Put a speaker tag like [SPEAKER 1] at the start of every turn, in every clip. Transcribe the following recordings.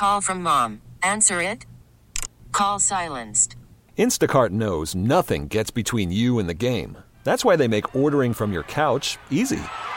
[SPEAKER 1] Call from mom. Answer it. Call silenced.
[SPEAKER 2] Instacart knows nothing gets between you and the game. That's why they make ordering from your couch easy.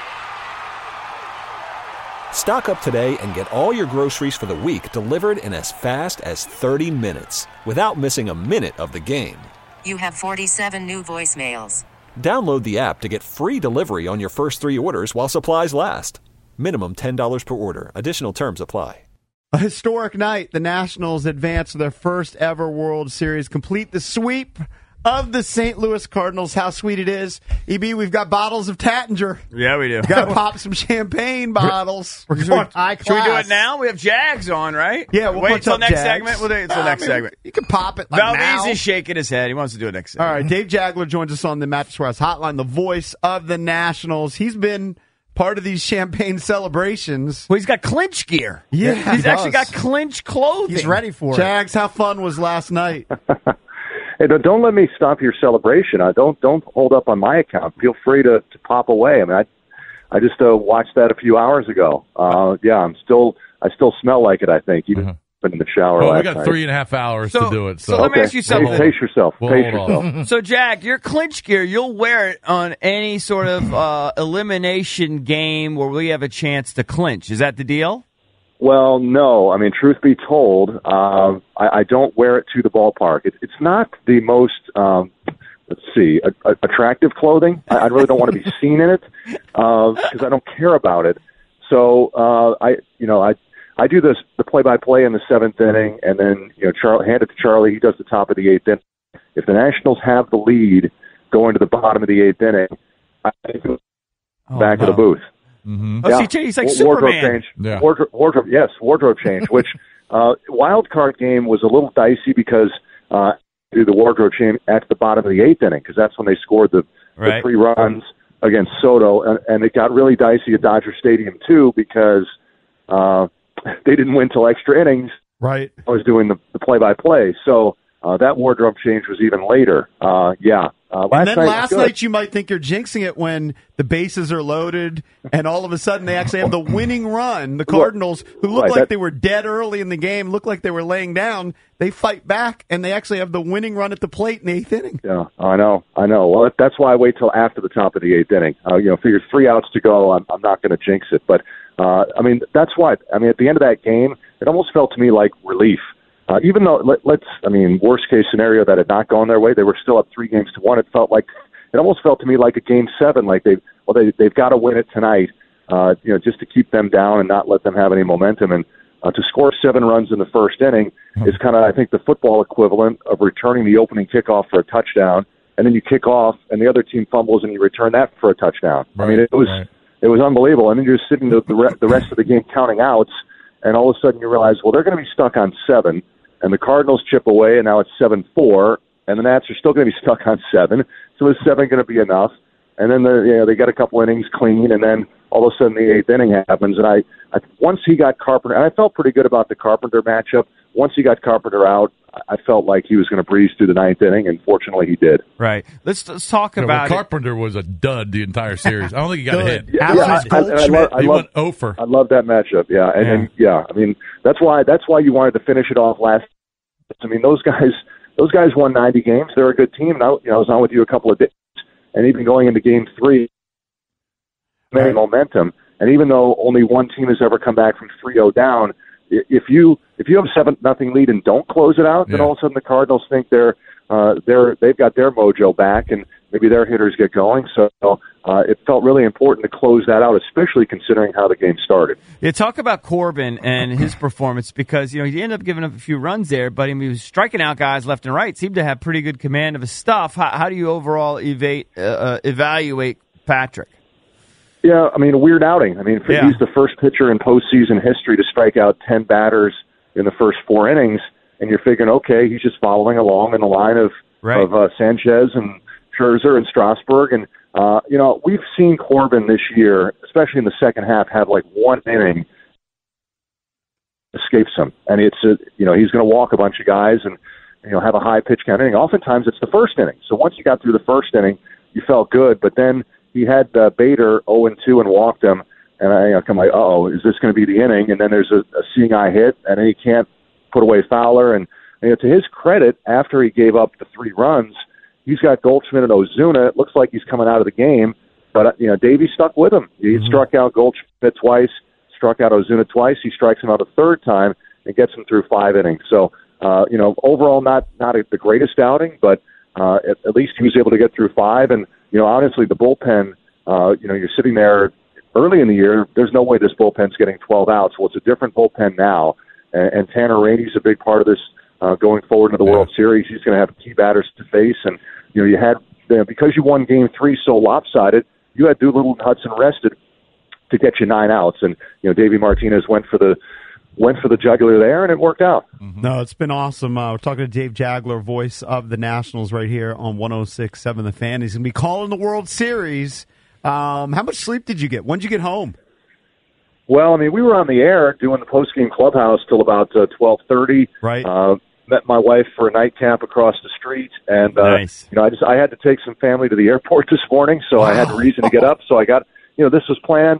[SPEAKER 2] Stock up today and get all your groceries for the week delivered in as fast as 30 minutes without missing a minute of the game.
[SPEAKER 1] You have 47 new voicemails.
[SPEAKER 2] Download the app to get free delivery on your first 3 orders while supplies last. Minimum $10 per order. Additional terms apply.
[SPEAKER 3] A historic night. The Nationals advance to their first ever World Series, complete the sweep of the St. Louis Cardinals. How sweet it is. EB, we've got bottles of Tattinger.
[SPEAKER 4] Yeah, we do.
[SPEAKER 3] Got to pop some champagne bottles.
[SPEAKER 4] We're going high class. Should we do it now? We have Jags on, right?
[SPEAKER 3] Yeah, we'll
[SPEAKER 4] wait till next
[SPEAKER 3] Jags.
[SPEAKER 4] segment. We'll do it until next segment.
[SPEAKER 3] You can pop it like
[SPEAKER 4] Valdez
[SPEAKER 3] now.
[SPEAKER 4] is shaking his head. He wants to do it next segment.
[SPEAKER 3] All right, Dave Jagler joins us on the Mattress Warehouse Hotline, the voice of the Nationals. He's been part of these champagne celebrations.
[SPEAKER 4] Well, he's got clinch gear.
[SPEAKER 3] Yeah,
[SPEAKER 4] he's actually got clinch clothing.
[SPEAKER 3] He's ready for it. Jags, how fun was last night?
[SPEAKER 5] Hey, don't let me stop your celebration. Don't hold up on my account. Feel free to pop away. I mean, I just watched that a few hours ago. Yeah, I still smell like it. I think even in the shower.
[SPEAKER 6] Well,
[SPEAKER 5] last
[SPEAKER 6] we got
[SPEAKER 5] night.
[SPEAKER 6] 3.5 hours to do it.
[SPEAKER 4] So let me ask you something.
[SPEAKER 5] Pace yourself. Pace
[SPEAKER 6] hold
[SPEAKER 5] yourself.
[SPEAKER 4] So, Jack, your clinch gear, you'll wear it on any sort of elimination game where we have a chance to clinch. Is that the deal?
[SPEAKER 5] Well, no. I mean, truth be told, I don't wear it to the ballpark. It's not the most, attractive clothing. I really don't want to be seen in it because I don't care about it. So I do the play-by-play in the 7th inning, and then hand it to Charlie. He does the top of the 8th inning. If the Nationals have the lead going to the bottom of the 8th inning, I go back to the booth.
[SPEAKER 6] Mm-hmm.
[SPEAKER 4] Oh,
[SPEAKER 5] Yeah.
[SPEAKER 4] he's like
[SPEAKER 5] Wardrobe
[SPEAKER 4] Superman.
[SPEAKER 5] change.
[SPEAKER 6] Yeah.
[SPEAKER 5] Wardrobe change. Which wild card game was a little dicey because do the wardrobe change at the bottom of the 8th inning because that's when they scored the 3 runs against Soto, and it got really dicey at Dodger Stadium too because they didn't win till extra innings.
[SPEAKER 3] Right.
[SPEAKER 5] I was doing the play-by-play, so that wardrobe change was even later. Last
[SPEAKER 3] night you might think you're jinxing it when the bases are loaded and all of a sudden they actually have the winning run. The Cardinals, who looked like they were dead early in the game, looked like they were laying down, they fight back and they actually have the winning run at the plate in the 8th inning.
[SPEAKER 5] Yeah, I know. Well, that's why I wait till after the top of the 8th inning. Figure 3 outs to go, I'm not going to jinx it. But, that's why. I mean, at the end of that game, it almost felt to me like relief. Even though, worst case scenario that had not gone their way, they were still up 3-1. It almost felt to me like a Game 7. Like they've got to win it tonight, just to keep them down and not let them have any momentum. And to score 7 runs in the first inning is kind of, I think, the football equivalent of returning the opening kickoff for a touchdown, and then you kick off and the other team fumbles and you return that for a touchdown.
[SPEAKER 6] Right,
[SPEAKER 5] I mean, it was unbelievable. And then you're sitting the rest of the game counting outs, and all of a sudden you realize, well, they're going to be stuck on 7. And the Cardinals chip away, and now it's 7-4, and the Nats are still going to be stuck on 7. So is 7 going to be enough? And then they got a couple innings clean, and then all of a sudden the 8th inning happens. And I once he got Carpenter, and I felt pretty good about the Carpenter matchup. Once he got Carpenter out, I felt like he was going to breeze through the 9th inning, and fortunately he did.
[SPEAKER 4] Right. Let's talk about
[SPEAKER 6] Carpenter was a dud the entire series. I don't think he got a hit.
[SPEAKER 5] He
[SPEAKER 6] went 0 for.
[SPEAKER 5] I love that matchup. Yeah, I mean that's why you wanted to finish it off last. I mean those guys won 90 games. They're a good team. And I was on with you a couple of days, and even going into Game 3, momentum. And even though only one team has ever come back from 3-0 down, if you have a 7-0 lead and don't close it out, then all of a sudden the Cardinals think they've got their mojo back, and maybe their hitters get going. So it felt really important to close that out, especially considering how the game started.
[SPEAKER 4] Yeah, talk about Corbin and his performance because he ended up giving up a few runs there, but he was striking out guys left and right. Seemed to have pretty good command of his stuff. How do you overall evaluate Patrick?
[SPEAKER 5] Yeah, I mean, a weird outing. I mean, he's the first pitcher in postseason history to strike out 10 batters in the first 4 innings, and you're figuring, okay, he's just following along in the line of Sanchez and Scherzer and Strasburg. And, we've seen Corbin this year, especially in the second half, have like one inning escapes him. And it's, he's going to walk a bunch of guys and, have a high pitch count inning. Oftentimes it's the first inning. So once you got through the first inning, you felt good, but then he had Bader 0-2 and walked him. And I'm like, uh-oh, is this going to be the inning? And then there's a seeing eye hit, and then he can't put away Fowler. And to his credit, after he gave up the 3 runs, he's got Goldschmidt and Ozuna. It looks like he's coming out of the game. But, Davey stuck with him. He struck out Goldschmidt twice, struck out Ozuna twice. He strikes him out a 3rd time and gets him through 5 innings. So, overall not the greatest outing, but at least he was able to get through 5. And, honestly, the bullpen, you're sitting there early in the year, there's no way this bullpen's getting 12 outs. Well, it's a different bullpen now. And Tanner Rainey's a big part of this going forward into the World Series. He's going to have key batters to face. And, you had, because you won Game 3 so lopsided, you had Doolittle and Hudson rested to get you 9 outs. And, Davey Martinez went for the jugular there, and it worked out.
[SPEAKER 3] No, it's been awesome. We're talking to Dave Jageler, voice of the Nationals, right here on 106.7 The Fan. He's going to be calling the World Series. How much sleep did you get? When did you get home?
[SPEAKER 5] Well, we were on the air doing the post-game clubhouse till about 12:30.
[SPEAKER 3] Right.
[SPEAKER 5] Met my wife for a nightcap across the street, and
[SPEAKER 4] nice.
[SPEAKER 5] I had to take some family to the airport this morning, so I had a reason to get up. So I got, this was planned.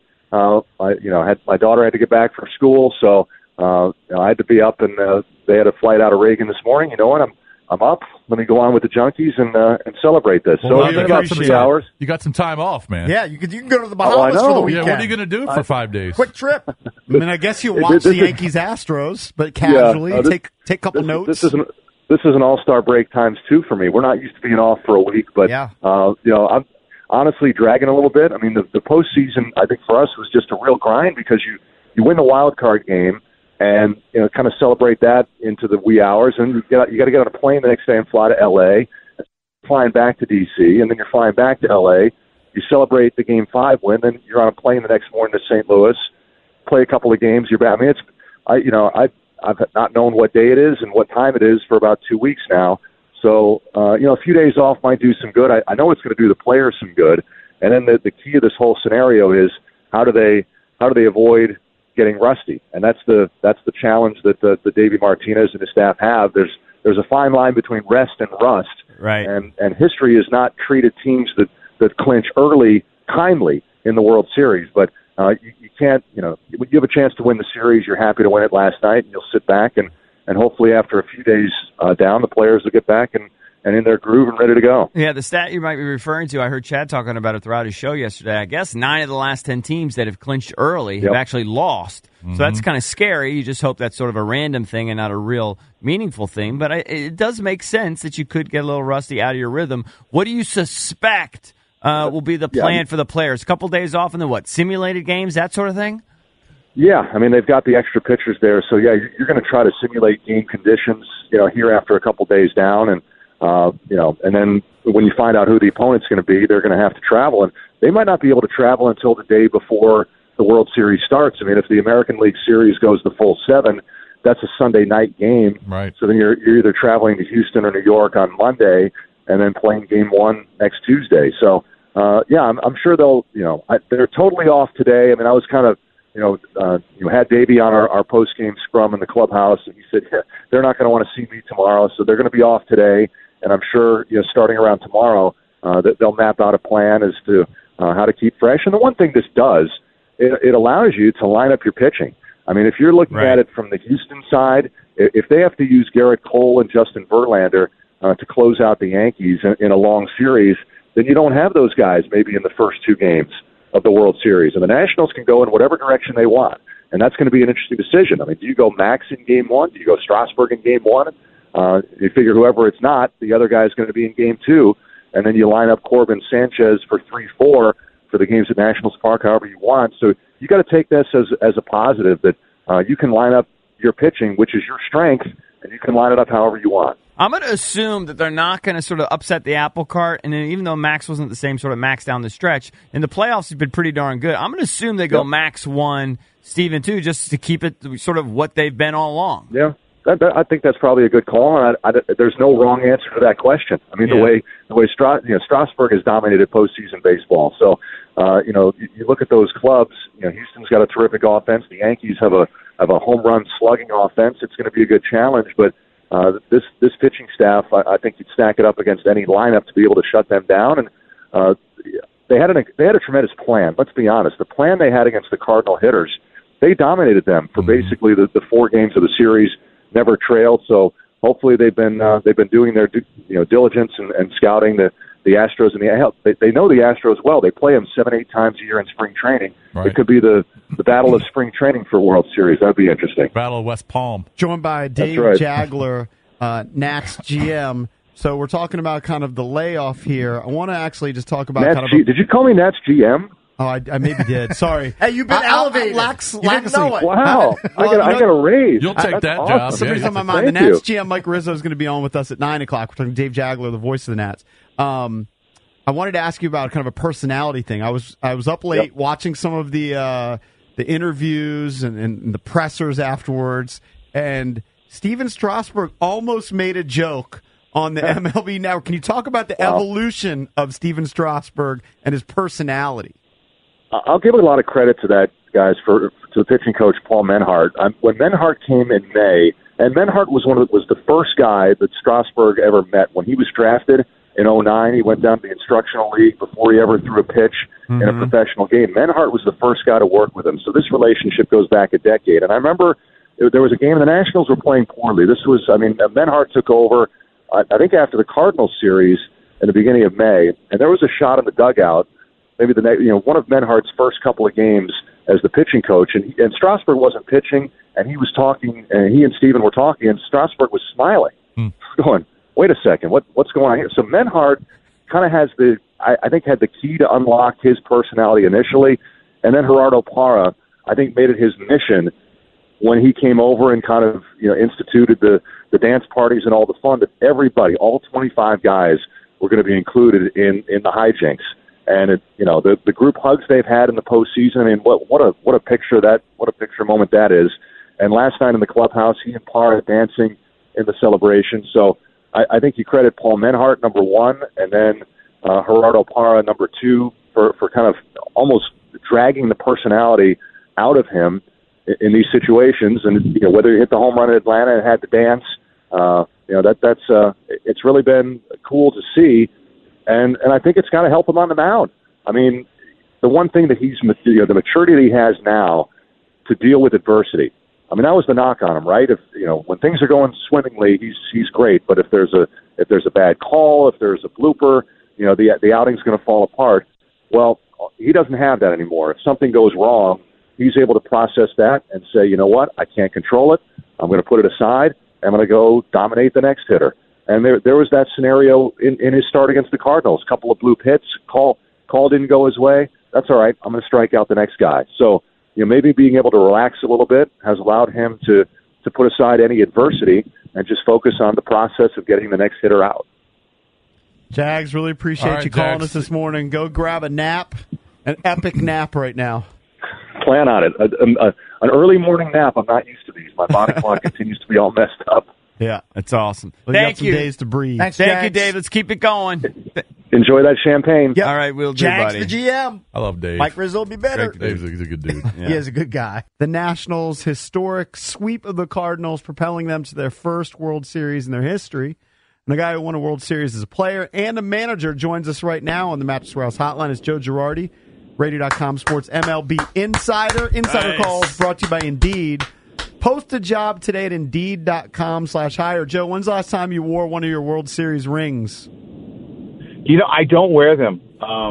[SPEAKER 5] My daughter had to get back from school, so I had to be up, and they had a flight out of Reagan this morning. I'm up. Let me go on with the Junkies and celebrate this.
[SPEAKER 6] Well,
[SPEAKER 5] so
[SPEAKER 6] you
[SPEAKER 5] got some hours.
[SPEAKER 6] You got some time off, man.
[SPEAKER 3] Yeah, you can go to the Bahamas for the weekend.
[SPEAKER 6] Yeah, what are you going to do for 5 days?
[SPEAKER 3] Quick trip. I guess you watch the Yankees Astros, but casually take a couple notes.
[SPEAKER 5] This is an all-star break times 2 for me. We're not used to being off for a week, but I'm honestly dragging a little bit. The postseason, I think for us was just a real grind because you win the wild card game. And, kind of celebrate that into the wee hours. And you got to get on a plane the next day and fly to L.A., flying back to D.C., and then you're flying back to L.A. You celebrate the Game 5 win, then you're on a plane the next morning to St. Louis, play a couple of games, you're back. I've not known what day it is and what time it is for about 2 weeks now. So, a few days off might do some good. I know it's going to do the players some good. And then the key of this whole scenario is how do they avoid getting rusty, and that's the challenge that the Davey Martinez and his staff have. There's a fine line between rest and rust,
[SPEAKER 4] right?
[SPEAKER 5] And history has not treated teams that clinch early kindly in the World Series. But you can't, when you have a chance to win the series, you're happy to win it last night, and you'll sit back and hopefully after a few days down, the players will get back and in their groove and ready to go.
[SPEAKER 4] Yeah, the stat you might be referring to, I heard Chad talking about it throughout his show yesterday. I guess 9 of the last 10 teams that have clinched early have actually lost. Mm-hmm. So that's kind of scary. You just hope that's sort of a random thing and not a real meaningful thing. But it does make sense that you could get a little rusty out of your rhythm. What do you suspect will be the plan for the players? A couple days off and then what? Simulated games, that sort of thing?
[SPEAKER 5] Yeah, they've got the extra pitchers there. So, you're going to try to simulate game conditions, here after a couple days down. And and then when you find out who the opponent's going to be, they're going to have to travel. And they might not be able to travel until the day before the World Series starts. If the American League Series goes the full 7, that's a Sunday night game.
[SPEAKER 6] Right.
[SPEAKER 5] So then you're either traveling to Houston or New York on Monday and then playing Game 1 next Tuesday. So, I'm sure they'll, they're totally off today. I was kind of, had Davey on our post-game scrum in the clubhouse, and he said, they're not going to want to see me tomorrow, so they're going to be off today. And I'm sure, starting around tomorrow, that they'll map out a plan as to how to keep fresh. And the one thing this does, it allows you to line up your pitching. If you're looking at it from the Houston side, if they have to use Garrett Cole and Justin Verlander to close out the Yankees in a long series, then you don't have those guys maybe in the first 2 games of the World Series. And the Nationals can go in whatever direction they want. And that's going to be an interesting decision. Do you go Max in Game 1? Do you go Strasburg in Game 1? You figure whoever it's not, the other guy is going to be in Game 2. And then you line up Corbin Sanchez for 3-4 for the games at Nationals Park, however you want. So you got to take this as a positive that you can line up your pitching, which is your strength, and you can line it up however you want.
[SPEAKER 4] I'm going to assume that they're not going to sort of upset the apple cart. And then even though Max wasn't the same sort of Max down the stretch, in the playoffs he's been pretty darn good. I'm going to assume they go Max 1, Steven 2, just to keep it sort of what they've been all along.
[SPEAKER 5] Yeah, I think that's probably a good call. And there's no wrong answer to that question. The way Strasburg has dominated postseason baseball. So, you look at those clubs. Houston's got a terrific offense. The Yankees have a home run slugging offense. It's going to be a good challenge, but. This pitching staff, I think you'd stack it up against any lineup to be able to shut them down. And they had a tremendous plan. Let's be honest. The plan they had against the Cardinal hitters, they dominated them for basically the 4 games of the series, never trailed. So hopefully they've been doing their diligence and scouting the Astros and they know the Astros well. They play them 7-8 times a year in spring training. Right. It could be the battle of spring training for World Series. That'd be interesting.
[SPEAKER 6] Battle of West Palm.
[SPEAKER 3] Joined by Dave Jagler, Nats GM. So we're talking about kind of the layoff here. I want to actually just talk about
[SPEAKER 5] did you call me Nats GM?
[SPEAKER 3] Oh, I maybe did. Sorry.
[SPEAKER 7] Hey, you've been elevated.
[SPEAKER 3] You
[SPEAKER 7] didn't know it.
[SPEAKER 5] Wow. I got a raise.
[SPEAKER 6] You'll take that
[SPEAKER 5] awesome.
[SPEAKER 6] job.
[SPEAKER 3] For some reason on my mind. The Nats GM, Mike Rizzo, is going to be on with us at 9 o'clock. We're talking to Dave Jagler, the voice of the Nats. I wanted to ask you about kind of a personality thing. I was up late watching some of the interviews and the pressers afterwards, and Steven Strasburg almost made a joke on the MLB Network. Can you talk about the evolution of Steven Strasburg and his personality?
[SPEAKER 5] I'll give a lot of credit to that, guys, to the pitching coach, Paul Menhart. When Menhart came in May, and Menhart was the first guy that Strasburg ever met when he was drafted in 2009. He went down to the instructional league before he ever threw a pitch in a professional game. Menhart was the first guy to work with him. So this relationship goes back a decade. And I remember there was a game, the Nationals were playing poorly. Menhart took over, I think after the Cardinals series in the beginning of May, and there was a shot in the dugout, maybe one of Menhart's first couple of games as the pitching coach, and Strasburg wasn't pitching, and he was talking, and he and Steven were talking, and Strasburg was smiling, going, wait a second, what's going on here? So Menhart kind of has I think had the key to unlock his personality initially, and then Gerardo Parra, I think, made it his mission when he came over and kind of instituted the dance parties and all the fun, that everybody, all 25 guys, were going to be included in the hijinks. And the group hugs they've had in the postseason. I mean, what a picture moment that is. And last night in the clubhouse, he and Parra dancing in the celebration. So I think you credit Paul Menhart, number 1, and then Gerardo Parra, number 2, for kind of almost dragging the personality out of him in these situations. And whether he hit the home run in Atlanta and had to dance, it's really been cool to see. And I think it's got to help him on the mound. I mean, the one thing that the maturity that he has now to deal with adversity. I mean, that was the knock on him, right? If when things are going swimmingly, he's great. But if there's a bad call, if there's a blooper, the outing's going to fall apart. Well, he doesn't have that anymore. If something goes wrong, he's able to process that and say, you know what, I can't control it. I'm going to put it aside. I'm going to go dominate the next hitter. And there was that scenario in his start against the Cardinals. A couple of bloop hits, call didn't go his way. That's all right. I'm going to strike out the next guy. So, maybe being able to relax a little bit has allowed him to put aside any adversity and just focus on the process of getting the next hitter out.
[SPEAKER 3] Jags, really appreciate you calling us this morning. Go grab a nap, an epic nap right now.
[SPEAKER 5] Plan on it. An early morning nap. I'm not used to these. My body clock continues to be all messed up.
[SPEAKER 3] Yeah,
[SPEAKER 4] that's awesome.
[SPEAKER 3] Well, Thank you. Days to breathe.
[SPEAKER 7] Thank
[SPEAKER 4] you, Dave. Let's keep it going.
[SPEAKER 5] Enjoy that champagne.
[SPEAKER 3] Yep.
[SPEAKER 4] All right, we'll do,
[SPEAKER 7] Jags
[SPEAKER 4] buddy.
[SPEAKER 7] the GM.
[SPEAKER 6] I love Dave.
[SPEAKER 7] Mike Rizzo will be better.
[SPEAKER 6] Dave's a good dude.
[SPEAKER 7] He is a good guy.
[SPEAKER 3] The Nationals' historic sweep of the Cardinals, propelling them to their first World Series in their history. And the guy who won a World Series as a player and a manager joins us right now on the Mattress Warehouse Hotline. Is Joe Girardi, Radio.com Sports MLB Insider. Insider calls brought to you by Indeed. Post a job today at Indeed.com/hire. Joe, when's the last time you wore one of your World Series rings?
[SPEAKER 8] I don't wear them.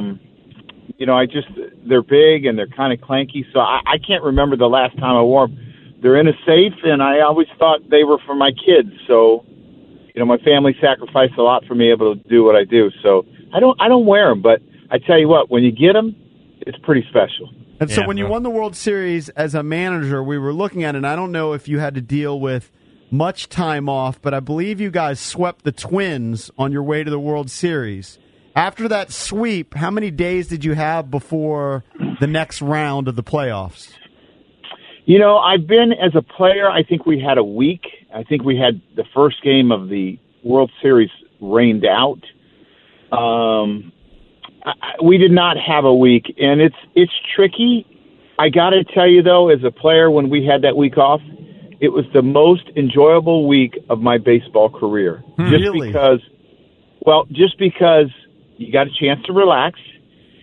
[SPEAKER 8] They're big and they're kind of clanky, so I can't remember the last time I wore them. They're in a safe, and I always thought they were for my kids. So, my family sacrificed a lot for me able to do what I do. So I don't wear them, but I tell you what, when you get them, it's pretty special.
[SPEAKER 3] And so when you won the World Series as a manager, we were looking at it, and I don't know if you had to deal with much time off, but I believe you guys swept the Twins on your way to the World Series. After that sweep, how many days did you have before the next round of the playoffs?
[SPEAKER 8] I've been, as a player, I think we had a week. I think we had the first game of the World Series rained out. We did not have a week, and it's tricky. I got to tell you, though, as a player, when we had that week off, it was the most enjoyable week of my baseball career. Just because you got a chance to relax.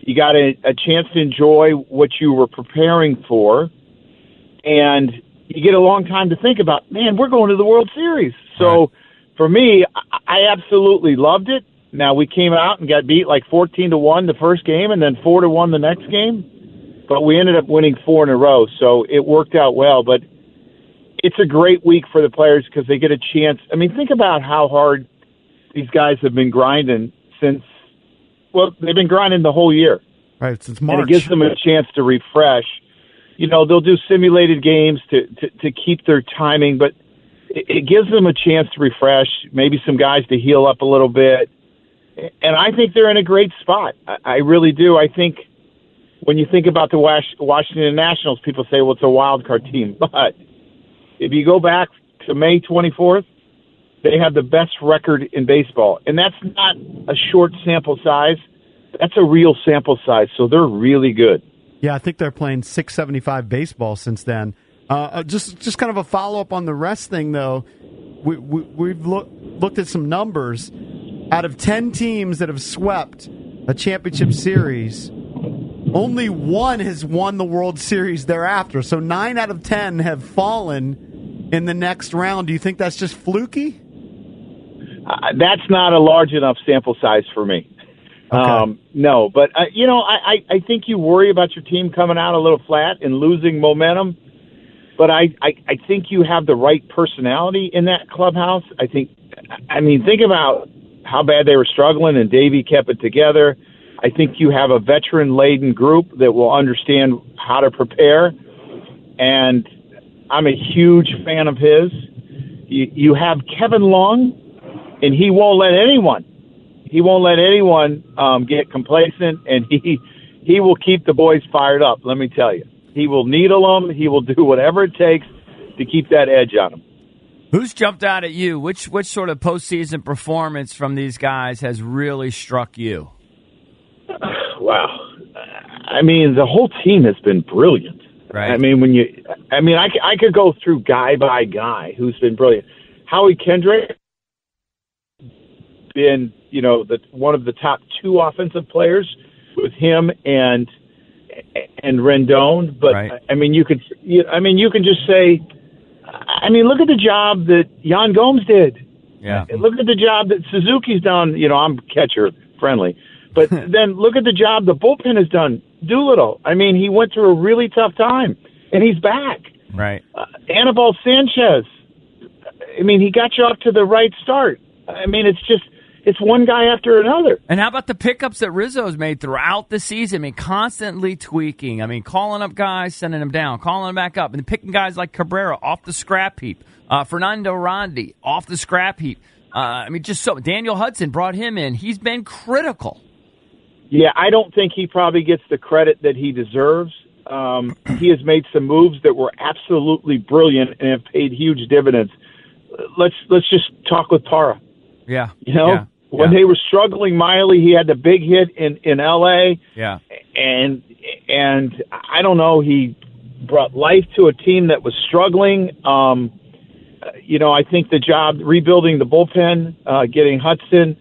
[SPEAKER 8] You got a chance to enjoy what you were preparing for, and you get a long time to think about, man, we're going to the World Series. So for me, I absolutely loved it. Now, we came out and got beat like 14-1 the first game and then 4-1 the next game, but we ended up winning 4 in a row, so it worked out well. But it's a great week for the players because they get a chance. I mean, think about how hard these guys have been grinding since, well, they've been grinding the whole year.
[SPEAKER 3] Right, since March.
[SPEAKER 8] And it gives them a chance to refresh. You know, they'll do simulated games to keep their timing, but it gives them a chance to refresh, maybe some guys to heal up a little bit. And I think they're in a great spot. I really do. I think when you think about the Washington Nationals, people say, well, it's a wild card team. But if you go back to May 24th, they have the best record in baseball. And that's not a short sample size. That's a real sample size. So they're really good.
[SPEAKER 3] Yeah, I think they're playing .675 baseball since then. Just kind of a follow-up on the rest thing, though. We've looked at some numbers. Out of 10 teams that have swept a championship series, only one has won the World Series thereafter. So 9 out of 10 have fallen in the next round. Do you think that's just fluky?
[SPEAKER 8] That's not a large enough sample size for me.
[SPEAKER 3] Okay.
[SPEAKER 8] No, but, I think you worry about your team coming out a little flat and losing momentum. But I think you have the right personality in that clubhouse. Think about how bad they were struggling, and Davey kept it together. I think you have a veteran-laden group that will understand how to prepare, and I'm a huge fan of his. You have Kevin Long, and he won't let anyone get complacent, and he will keep the boys fired up, let me tell you. He will needle them. He will do whatever it takes to keep that edge on them.
[SPEAKER 4] Who's jumped out at you? Which sort of postseason performance from these guys has really struck you?
[SPEAKER 8] Wow. I mean, the whole team has been brilliant.
[SPEAKER 4] Right.
[SPEAKER 8] I could go through guy by guy who's been brilliant. Howie Kendrick, been, one of the top 2 offensive players with him and Rendon, but right. You can just say, look at the job that Yan Gomes did.
[SPEAKER 4] Yeah.
[SPEAKER 8] Look at the job that Suzuki's done. I'm catcher friendly, but then look at the job the bullpen has done. Doolittle. He went through a really tough time, and he's back.
[SPEAKER 4] Right.
[SPEAKER 8] Anibal Sanchez. He got you off to the right start. It's one guy after another.
[SPEAKER 4] And how about the pickups that Rizzo's made throughout the season? Constantly tweaking. Calling up guys, sending them down, calling them back up, and picking guys like Cabrera off the scrap heap. Fernando Rondi off the scrap heap. Daniel Hudson brought him in. He's been critical.
[SPEAKER 8] Yeah, I don't think he probably gets the credit that he deserves. He has made some moves that were absolutely brilliant and have paid huge dividends. Let's just talk with Parra.
[SPEAKER 4] Yeah.
[SPEAKER 8] When they were struggling mightily, he had the big hit in L.A.
[SPEAKER 4] Yeah.
[SPEAKER 8] And I don't know, he brought life to a team that was struggling. I think the job rebuilding the bullpen, getting Hudson.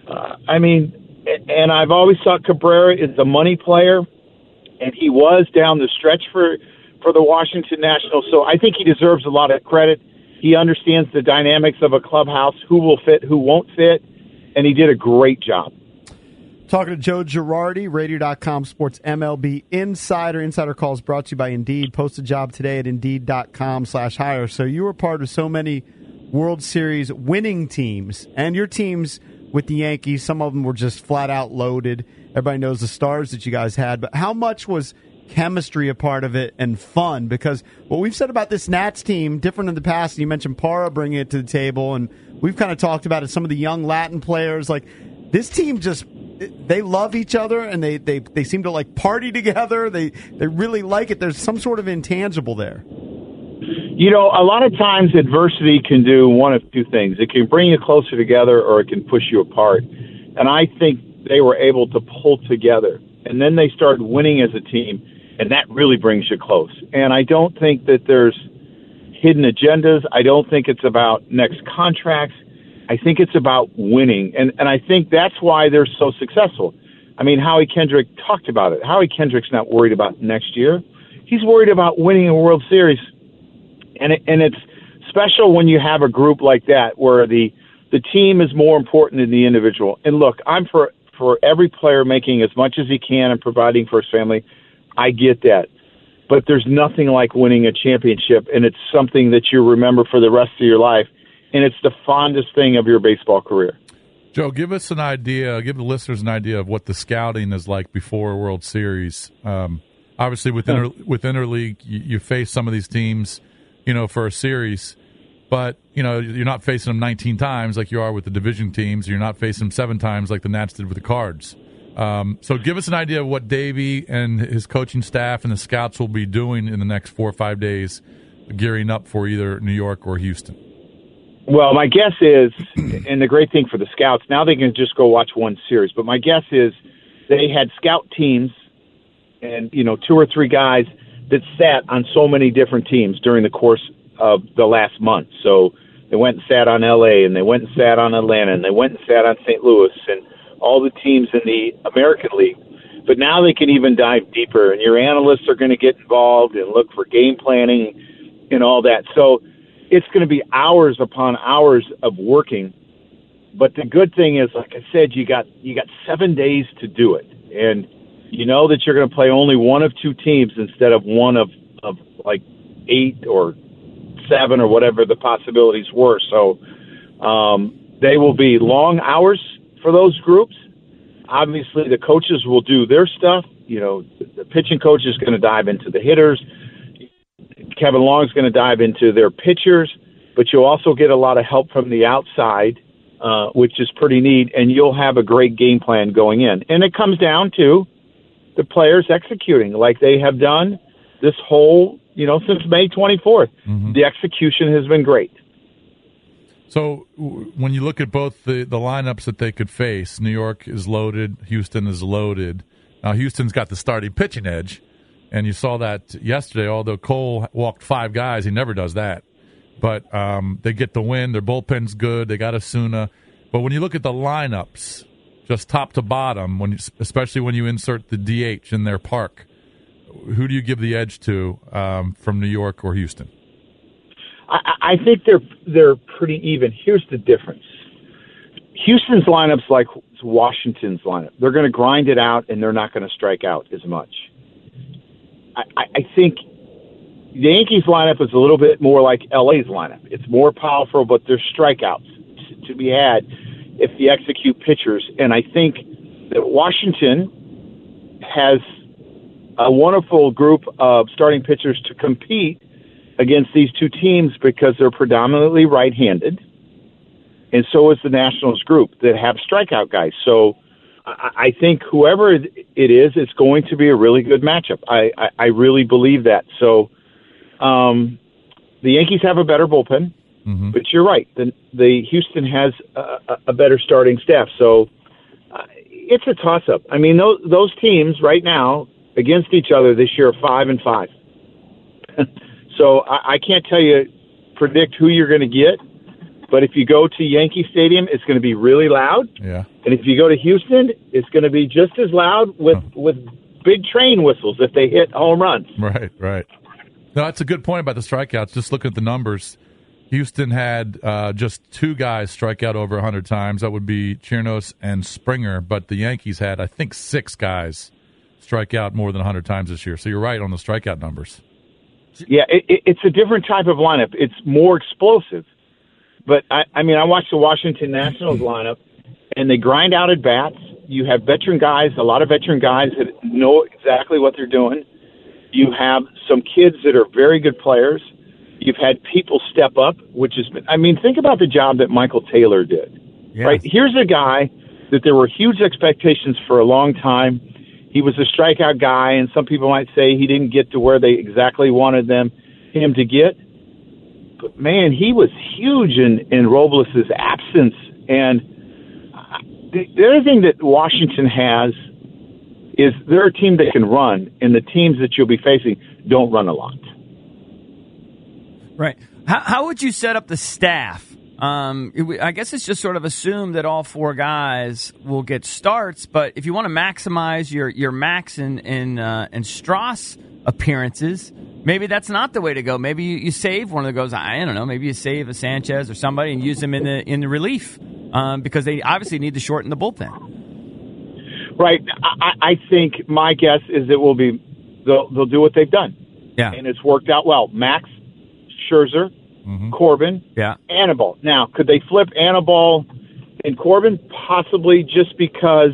[SPEAKER 8] And I've always thought Cabrera is a money player, and he was down the stretch for the Washington Nationals. So I think he deserves a lot of credit. He understands the dynamics of a clubhouse, who will fit, who won't fit, and he did a great job.
[SPEAKER 3] Talking to Joe Girardi, Radio.com Sports MLB Insider. Insider Calls brought to you by Indeed. Post a job today at Indeed.com/hire. So you were part of so many World Series winning teams, and your teams with the Yankees, some of them were just flat out loaded. Everybody knows the stars that you guys had, but how much was chemistry a part of it and fun? Because what we've said about this Nats team, different in the past, and you mentioned Parra bringing it to the table, and we've kind of talked about it, some of the young Latin players, like this team just, they love each other, and they seem to like party together. They really like it. There's some sort of intangible there.
[SPEAKER 8] A lot of times adversity can do one of two things. It can bring you closer together, or it can push you apart. And I think they were able to pull together, and then they started winning as a team, and that really brings you close. And I don't think that there's hidden agendas. I don't think it's about next contracts. I think it's about winning. And I think that's why they're so successful. I mean, Howie Kendrick talked about it. Howie Kendrick's not worried about next year. He's worried about winning a World Series. And it's special when you have a group like that where the team is more important than the individual. And look, I'm for every player making as much as he can and providing for his family. I get that. But there's nothing like winning a championship, and it's something that you remember for the rest of your life, and it's the fondest thing of your baseball career.
[SPEAKER 6] Joe, give us an idea, give the listeners an idea of what the scouting is like before a World Series. Obviously, with interleague, you face some of these teams, for a series, but you're not facing them 19 times like you are with the division teams. You're not facing them 7 times like the Nats did with the Cards. So give us an idea of what Davey and his coaching staff and the scouts will be doing in the next 4 or 5 days, gearing up for either New York or Houston.
[SPEAKER 8] Well, my guess is, and the great thing for the scouts, now they can just go watch one series, but my guess is they had scout teams and, 2 or 3 guys that sat on so many different teams during the course of the last month. So they went and sat on L.A., and they went and sat on Atlanta, and they went and sat on St. Louis, and all the teams in the American League. But now they can even dive deeper, and your analysts are going to get involved and look for game planning and all that. So it's going to be hours upon hours of working. But the good thing is, like I said, you got 7 days to do it. And you know that you're going to play only one of 2 teams instead of one of like 8 or 7 or whatever the possibilities were. So they will be long hours for those groups. Obviously, the coaches will do their stuff. The pitching coach is going to dive into the hitters. Kevin Long is going to dive into their pitchers. But you'll also get a lot of help from the outside, which is pretty neat, and you'll have a great game plan going in. And it comes down to the players executing like they have done this whole, since May 24th. Mm-hmm. The execution has been great.
[SPEAKER 6] So when you look at both the lineups that they could face, New York is loaded, Houston is loaded. Now, Houston's got the starting pitching edge, and you saw that yesterday. Although Cole walked 5 guys, he never does that. But they get the win. Their bullpen's good. They got Osuna. But when you look at the lineups, just top to bottom, especially when you insert the DH in their park, who do you give the edge to from New York or Houston?
[SPEAKER 8] I think they're pretty even. Here's the difference. Houston's lineup's like Washington's lineup. They're going to grind it out, and they're not going to strike out as much. I think the Yankees lineup is a little bit more like LA's lineup. It's more powerful, but there's strikeouts to be had if you execute pitchers. And I think that Washington has a wonderful group of starting pitchers to compete against these 2 teams because they're predominantly right-handed, and so is the Nationals group that have strikeout guys. So I think whoever it is, it's going to be a really good matchup. I really believe that. So the Yankees have a better bullpen, mm-hmm. but you're right. The Houston has a better starting staff. So it's a toss-up. I mean, those teams right now against each other this year are 5-5. So I can't predict who you're going to get, but if you go to Yankee Stadium, it's going to be really loud.
[SPEAKER 6] Yeah.
[SPEAKER 8] And if you go to Houston, it's going to be just as loud with big train whistles if they hit home runs.
[SPEAKER 6] Right. No, that's a good point about the strikeouts. Just look at the numbers. Houston had just 2 guys strike out over 100 times. That would be Chernos and Springer, but the Yankees had, I think, 6 guys strike out more than 100 times this year. So you're right on the strikeout numbers.
[SPEAKER 8] Yeah, it's a different type of lineup. It's more explosive. But, I watched the Washington Nationals lineup, and they grind out at bats. You have veteran guys, a lot of veteran guys that know exactly what they're doing. You have some kids that are very good players. You've had people step up, which has been – think about the job that Michael Taylor did. Yeah. Right? Here's a guy that there were huge expectations for a long time. He was a strikeout guy, and some people might say he didn't get to where they exactly wanted him to get. But, man, he was huge in Robles' absence. And the other thing that Washington has is they're a team that can run, and the teams that you'll be facing don't run a lot.
[SPEAKER 4] Right. How would you set up the staff I guess it's just sort of assumed that all four guys will get starts. But if you want to maximize your Max and Strauss appearances, maybe that's not the way to go. Maybe you save one of the guys. I don't know. Maybe you save a Sanchez or somebody and use them in the relief because they obviously need to shorten the bullpen.
[SPEAKER 8] Right. I think my guess is they'll do what they've done.
[SPEAKER 4] Yeah.
[SPEAKER 8] And it's worked out well. Max, Scherzer, Corbin, Anibal. Now, could they flip Anibal and Corbin? Possibly, just because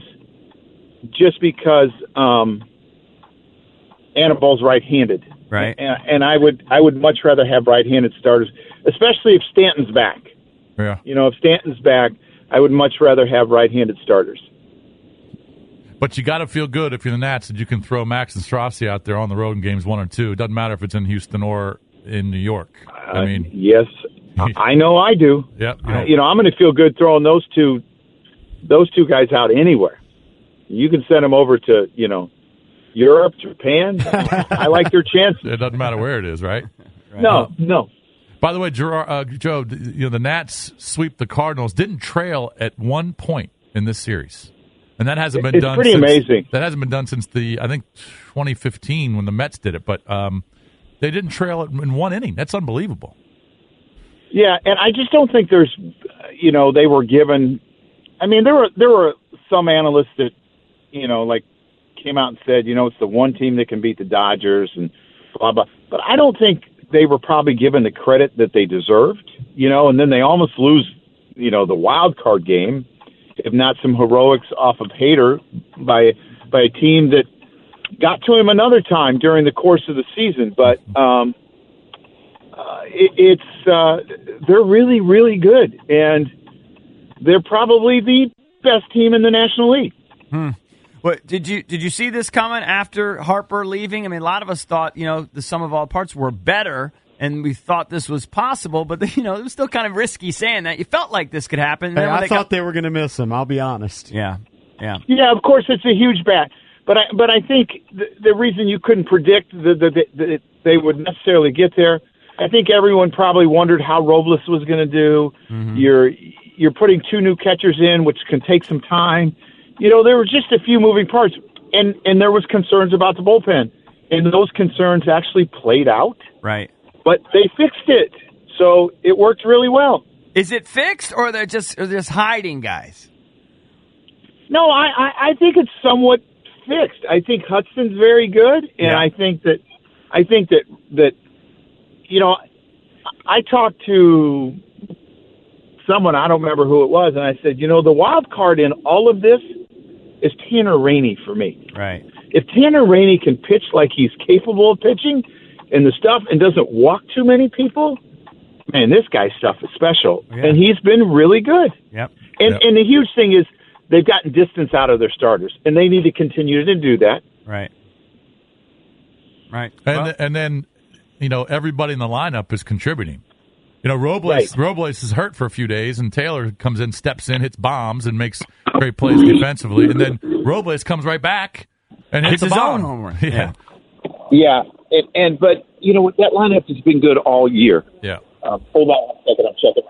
[SPEAKER 8] Anibal's right-handed.
[SPEAKER 4] Right.
[SPEAKER 8] And I would much rather have right-handed starters, especially if Stanton's back.
[SPEAKER 6] Yeah.
[SPEAKER 8] If Stanton's back, I would much rather have right-handed starters.
[SPEAKER 6] But you got to feel good if you're the Nats that you can throw Max and Strassi out there on the road in games 1 or 2. It doesn't matter if it's in Houston or in New York. I mean,
[SPEAKER 8] yes, I know I do.
[SPEAKER 6] Yep.
[SPEAKER 8] I'm going to feel good throwing those two guys out anywhere. You can send them over to Europe, Japan. I like their chances.
[SPEAKER 6] It doesn't matter where it is, right?
[SPEAKER 8] No.
[SPEAKER 6] By the way, Joe, the Nats sweep the Cardinals. Didn't trail at one point in this series. And that hasn't been done.
[SPEAKER 8] It's pretty amazing.
[SPEAKER 6] That hasn't been done since I think 2015 when the Mets did it. But they didn't trail it in one inning. That's unbelievable. Yeah,
[SPEAKER 8] and I just don't think there's, they were given. I mean, there were some analysts that, came out and said, it's the one team that can beat the Dodgers and blah blah. But I don't think they were probably given the credit that they deserved. And then they almost lose, the wild card game. If not some heroics off of Hader by a team that got to him another time during the course of the season. But they're really, really good, and they're probably the best team in the National League.
[SPEAKER 4] What did you see this comment after Harper leaving? I mean, a lot of us thought the sum of all parts were better. And we thought this was possible, but it was still kind of risky saying that. You felt like this could happen.
[SPEAKER 3] Hey, I thought they were going to miss him. I'll be honest.
[SPEAKER 4] Yeah.
[SPEAKER 8] Of course, it's a huge bat, but I think the reason you couldn't predict that they would necessarily get there, I think everyone probably wondered how Robles was going to do. Mm-hmm. You're putting two new catchers in, which can take some time. There were just a few moving parts, and there was concerns about the bullpen, and those concerns actually played out.
[SPEAKER 4] Right.
[SPEAKER 8] But they fixed it, so it worked really well.
[SPEAKER 4] Is it fixed, or they're just hiding guys?
[SPEAKER 8] No, I think it's somewhat fixed. I think Hudson's very good, and I think that I talked to someone, I don't remember who it was, and I said, the wild card in all of this is Tanner Rainey for me.
[SPEAKER 4] Right.
[SPEAKER 8] If Tanner Rainey can pitch like he's capable of pitching and the stuff and doesn't walk too many people, man, this guy's stuff is special. Yeah. And he's been really good.
[SPEAKER 4] Yep.
[SPEAKER 8] And the huge thing is they've gotten distance out of their starters, and they need to continue to do that.
[SPEAKER 4] Right.
[SPEAKER 6] And then, everybody in the lineup is contributing. Robles is hurt for a few days, and Taylor comes in, steps in, hits bombs, and makes great plays defensively. And then Robles comes right back and hits a
[SPEAKER 4] his
[SPEAKER 6] bomb.
[SPEAKER 4] own home run.
[SPEAKER 8] Yeah. But that lineup has been good all year.
[SPEAKER 6] Yeah.
[SPEAKER 8] Hold on 1 second. I'm checking.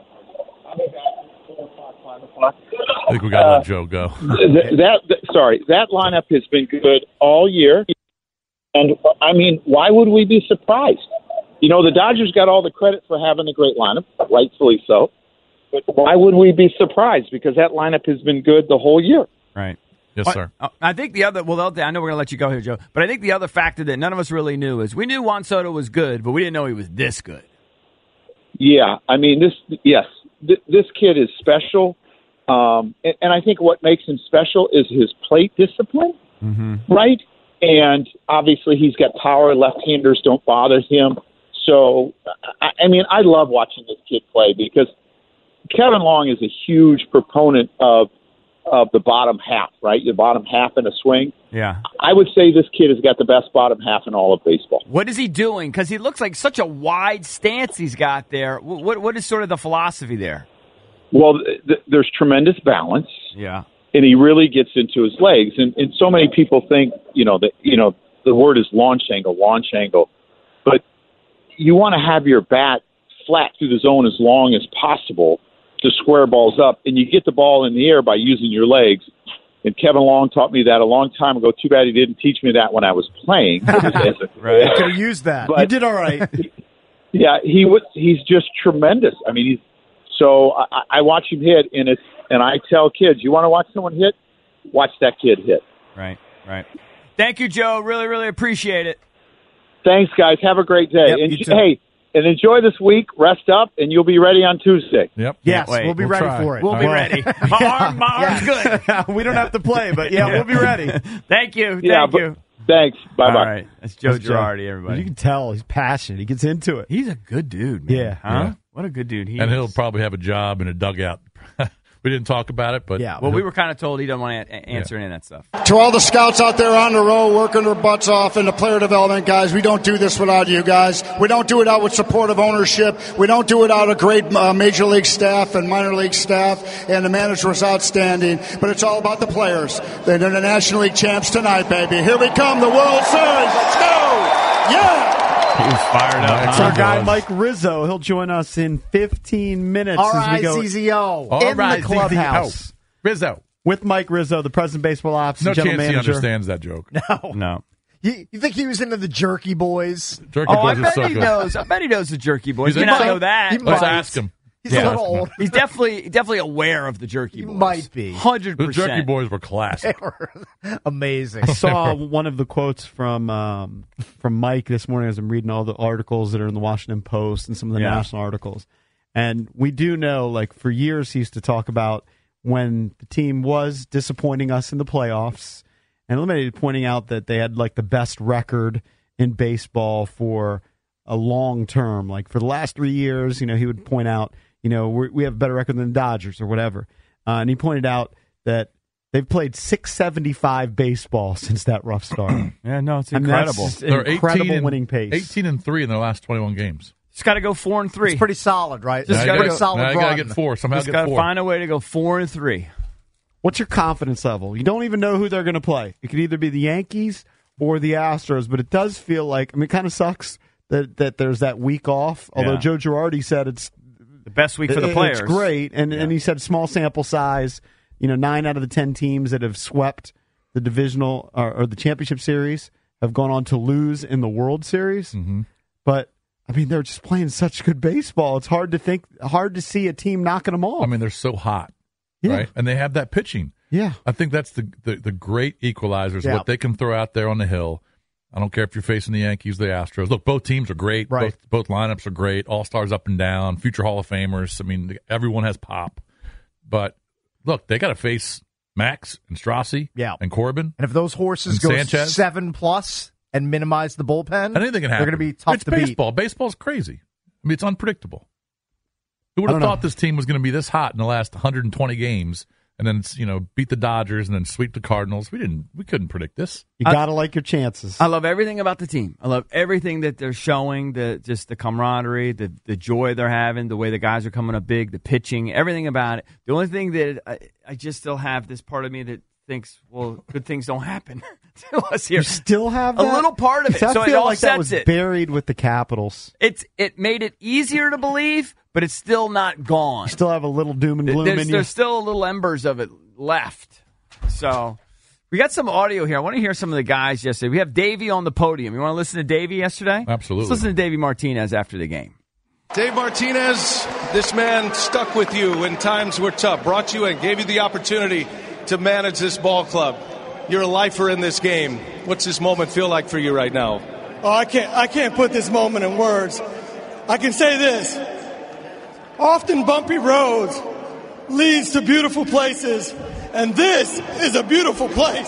[SPEAKER 6] I think we got to let Joe go.
[SPEAKER 8] That lineup has been good all year. And, why would we be surprised? The Dodgers got all the credit for having a great lineup, rightfully so. But why would we be surprised? Because that lineup has been good the whole year.
[SPEAKER 4] Right.
[SPEAKER 6] Yes, sir.
[SPEAKER 4] I think the other, I know we're going to let you go here, Joe, but I think the other factor that none of us really knew is we knew Juan Soto was good, but we didn't know he was this good.
[SPEAKER 8] Yeah, this kid is special. And I think what makes him special is his plate discipline, right? And obviously he's got power. Left-handers don't bother him. So, I love watching this kid play because Kevin Long is a huge proponent of the bottom half, right? The bottom half in a swing.
[SPEAKER 4] Yeah.
[SPEAKER 8] I would say this kid has got the best bottom half in all of baseball.
[SPEAKER 4] What is he doing? Because he looks like such a wide stance he's got there. What is sort of the philosophy there?
[SPEAKER 8] Well, there's tremendous balance.
[SPEAKER 4] Yeah.
[SPEAKER 8] And he really gets into his legs. And so many people think, the word is launch angle. But you want to have your bat flat through the zone as long as possible to square balls up, and you get the ball in the air by using your legs. And Kevin Long taught me that a long time ago. Too bad he didn't teach me that when I was playing.
[SPEAKER 7] Right. Could have used that.
[SPEAKER 3] You did all right.
[SPEAKER 8] Yeah, he's just tremendous. I mean, I watch him hit, and I tell kids, you want to watch someone hit? Watch that kid hit.
[SPEAKER 4] Right. Thank you, Joe. Really, really appreciate it.
[SPEAKER 8] Thanks, guys. Have a great day.
[SPEAKER 7] Yep,
[SPEAKER 8] And
[SPEAKER 7] you too.
[SPEAKER 8] hey, and enjoy this week. Rest up, and you'll be ready on Tuesday.
[SPEAKER 6] Yep.
[SPEAKER 7] Yes,
[SPEAKER 4] wait.
[SPEAKER 7] we'll be
[SPEAKER 6] We'll
[SPEAKER 7] ready
[SPEAKER 6] try.
[SPEAKER 7] for it.
[SPEAKER 4] We'll be ready. My arm's good.
[SPEAKER 3] We don't have to play, but we'll be ready.
[SPEAKER 4] Thank you.
[SPEAKER 8] Yeah,
[SPEAKER 4] Thank you.
[SPEAKER 8] Thanks. Bye-bye.
[SPEAKER 4] All right. That's Joe
[SPEAKER 3] That's Joe.
[SPEAKER 4] Girardi, everybody.
[SPEAKER 3] You can tell he's passionate. He gets into it.
[SPEAKER 4] He's a good dude, man.
[SPEAKER 3] Yeah.
[SPEAKER 4] Huh?
[SPEAKER 6] Yeah.
[SPEAKER 4] What a good dude he
[SPEAKER 6] And
[SPEAKER 4] is.
[SPEAKER 6] he'll probably have a job in a dugout. We didn't talk about it, but
[SPEAKER 3] Yeah.
[SPEAKER 4] Well, we were kind of told he doesn't want to answer any of that stuff.
[SPEAKER 9] To all the scouts out there on the road working their butts off and the player development guys, we don't do this without you guys. We don't do it out with supportive ownership. We don't do it out of great major league staff and minor league staff, and the manager was outstanding. But it's all about the players. They're the National League champs tonight, baby. Here we come, the World Series. Let's go! Yeah!
[SPEAKER 4] He was fired up.
[SPEAKER 3] It's
[SPEAKER 4] huh?
[SPEAKER 3] our guy Mike Rizzo. He'll join us in 15 minutes as we go
[SPEAKER 7] R-I-Z-Z-O.
[SPEAKER 6] All
[SPEAKER 7] In
[SPEAKER 6] right,
[SPEAKER 7] the clubhouse.
[SPEAKER 6] Rizzo.
[SPEAKER 3] with Mike Rizzo, the president of baseball ops,
[SPEAKER 6] No
[SPEAKER 3] and general
[SPEAKER 6] chance he
[SPEAKER 3] manager.
[SPEAKER 6] understands that joke.
[SPEAKER 4] No.
[SPEAKER 7] You think he was into the Jerky Boys?
[SPEAKER 6] Jerky
[SPEAKER 4] Oh, I
[SPEAKER 6] Boys are
[SPEAKER 4] bet
[SPEAKER 6] so
[SPEAKER 4] he
[SPEAKER 6] good.
[SPEAKER 4] knows. I bet he knows the Jerky Boys.
[SPEAKER 6] He's
[SPEAKER 4] He may
[SPEAKER 6] a-
[SPEAKER 4] not know that.
[SPEAKER 7] He
[SPEAKER 6] Let's
[SPEAKER 7] might.
[SPEAKER 6] ask him.
[SPEAKER 7] He's
[SPEAKER 4] Yeah.
[SPEAKER 7] a little old.
[SPEAKER 4] He's definitely aware of the Jerky
[SPEAKER 7] He
[SPEAKER 4] Boys.
[SPEAKER 7] might be.
[SPEAKER 4] 100%.
[SPEAKER 6] The Jerky Boys were classic.
[SPEAKER 7] Amazing.
[SPEAKER 3] I saw one of the quotes from Mike this morning as I'm reading all the articles that are in the Washington Post and some of the
[SPEAKER 4] Yeah.
[SPEAKER 3] national articles. And we do know, like, for years he used to talk about when the team was disappointing us in the playoffs and eliminated, pointing out that they had, like, the best record in baseball for a long term. Like, for the last 3 years, you know, he would point out, you know, we have a better record than the Dodgers or whatever. And he pointed out that they've played 675 baseball since that rough start.
[SPEAKER 4] Yeah, no, it's
[SPEAKER 3] I mean, that's
[SPEAKER 4] incredible.
[SPEAKER 3] just
[SPEAKER 6] They're
[SPEAKER 3] incredible winning pace.
[SPEAKER 6] 18-3 in their last 21 games.
[SPEAKER 4] Just got to go 4-3.
[SPEAKER 7] It's pretty solid, right?
[SPEAKER 4] Just
[SPEAKER 7] It's
[SPEAKER 4] gotta
[SPEAKER 7] pretty
[SPEAKER 4] go-
[SPEAKER 7] solid
[SPEAKER 6] Now you got
[SPEAKER 7] run.
[SPEAKER 6] to get four. Somehow
[SPEAKER 4] Just
[SPEAKER 6] get
[SPEAKER 4] got to
[SPEAKER 6] four.
[SPEAKER 4] find a way to go 4-3.
[SPEAKER 3] What's your confidence level? You don't even know who they're going to play. It could either be the Yankees or the Astros, but it does feel like, I mean, it kind of sucks that there's that week off, although
[SPEAKER 4] Yeah.
[SPEAKER 3] Joe Girardi said it's
[SPEAKER 4] The best week for the players.
[SPEAKER 3] It's great, and he said small sample size. You know, 9 out of the 10 teams that have swept the divisional or the championship series have gone on to lose in the World Series.
[SPEAKER 6] Mm-hmm.
[SPEAKER 3] But I mean, they're just playing such good baseball. It's hard to see a team knocking them off.
[SPEAKER 6] I mean, they're so hot,
[SPEAKER 3] Yeah.
[SPEAKER 6] right? And they have that pitching.
[SPEAKER 3] Yeah.
[SPEAKER 6] I think that's the great equalizers,
[SPEAKER 3] Yeah.
[SPEAKER 6] what they can throw out there on the hill. I don't care if you're facing the Yankees, the Astros. Look, both teams are great.
[SPEAKER 3] Right.
[SPEAKER 6] Both lineups are great. All-stars up and down, future Hall of Famers. I mean, everyone has pop. But, look, they got to face Max and Strassi and Corbin.
[SPEAKER 7] And if those horses
[SPEAKER 6] And
[SPEAKER 7] go
[SPEAKER 6] Sanchez.
[SPEAKER 7] 7+ and minimize the bullpen,
[SPEAKER 6] Anything can happen.
[SPEAKER 7] they're going to be tough
[SPEAKER 6] it's
[SPEAKER 7] to
[SPEAKER 6] baseball. Baseball's crazy. I mean, it's unpredictable. Who would
[SPEAKER 3] I
[SPEAKER 6] have
[SPEAKER 3] don't
[SPEAKER 6] thought
[SPEAKER 3] know.
[SPEAKER 6] this team was going to be this hot in the last 120 games and then, beat the Dodgers and then sweep the Cardinals? We couldn't predict this.
[SPEAKER 3] You got to like your chances.
[SPEAKER 4] I love everything about the team. I love everything that they're showing, the camaraderie, the joy they're having, the way the guys are coming up big, the pitching, everything about it. The only thing that I just still have this part of me that thinks, well, good things don't happen to us here.
[SPEAKER 3] You still have
[SPEAKER 4] a
[SPEAKER 3] that?
[SPEAKER 4] little part of it.
[SPEAKER 3] I
[SPEAKER 4] So it
[SPEAKER 3] feel like that
[SPEAKER 4] offsets
[SPEAKER 3] was
[SPEAKER 4] it.
[SPEAKER 3] buried with the Capitals.
[SPEAKER 4] It made it easier to believe, but it's still not gone.
[SPEAKER 3] You still have a little doom and gloom in you.
[SPEAKER 4] There's still a little embers of it left. So we got some audio here. I want to hear some of the guys yesterday. We have Davey on the podium. You want to listen to Davey yesterday?
[SPEAKER 6] Absolutely.
[SPEAKER 4] Let's listen to Davey Martinez after the game.
[SPEAKER 10] Dave Martinez, this man stuck with you when times were tough, brought you in, gave you the opportunity to manage this ball club. You're a lifer in this game. What's this moment feel like for you right now?
[SPEAKER 11] Oh, I can't put this moment in words. I can say this. Often bumpy roads leads to beautiful places, and this is a beautiful place.